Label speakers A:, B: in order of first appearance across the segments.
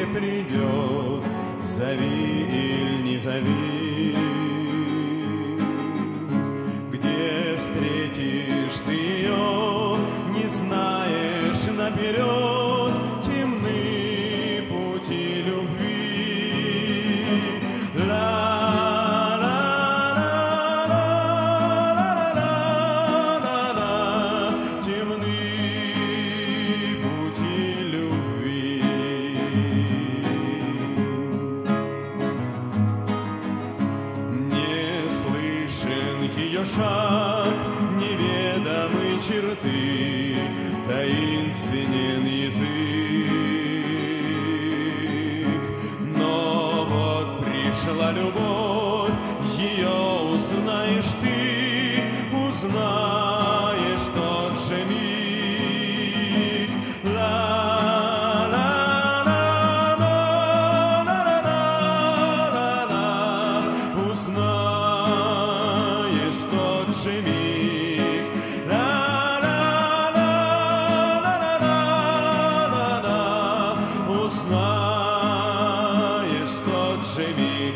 A: придет, зови или не зови. Где встретишь ты ее, не знаешь наперед, темны пути любви. Ла-ла-ла-ла-ла-ла-ла-ла, темны пути любви. Не слышен ее шаг, неведомы черты, таинственен язык. Но вот пришла любовь, ее узнаешь ты, узнаешь тот же миг. Ла-ла-ла-ла-ла-ла-ла-ла, узнаешь тот же миг. Ла-ла-ла-ла-ла-ла-ла, узнаешь тот же миг.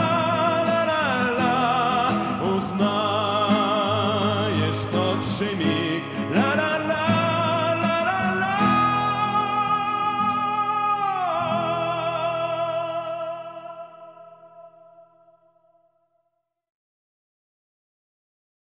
A: Ла-ла-ла-ла-ла-ла, узнаешь тот же миг.